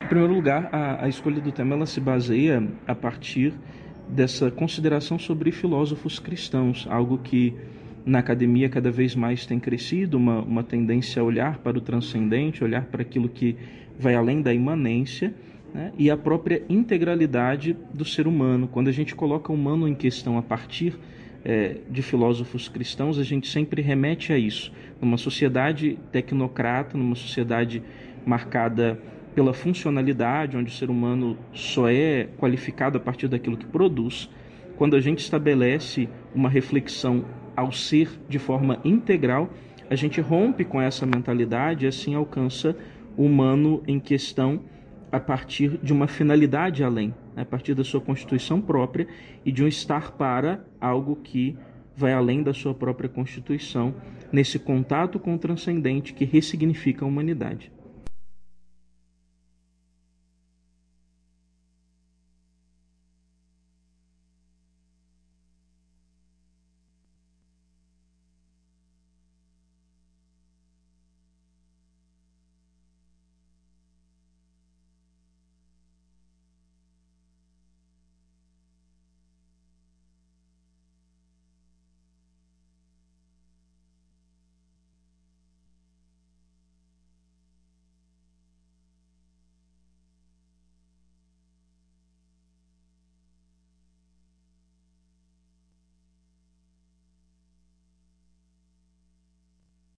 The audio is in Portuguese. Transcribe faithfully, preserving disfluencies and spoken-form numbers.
Em primeiro lugar, a, a escolha do tema ela se baseia a partir dessa consideração sobre filósofos cristãos, algo que na academia cada vez mais tem crescido, uma, uma tendência a olhar para o transcendente, olhar para aquilo que vai além da imanência, né, e a própria integralidade do ser humano. Quando a gente coloca o humano em questão a partir é, de filósofos cristãos, a gente sempre remete a isso. Numa sociedade tecnocrata, numa sociedade marcada pela funcionalidade, onde o ser humano só é qualificado a partir daquilo que produz, quando a gente estabelece uma reflexão ao ser de forma integral, a gente rompe com essa mentalidade e assim alcança o humano em questão a partir de uma finalidade além, a partir da sua constituição própria e de um estar para algo que vai além da sua própria constituição, nesse contato com o transcendente que ressignifica a humanidade.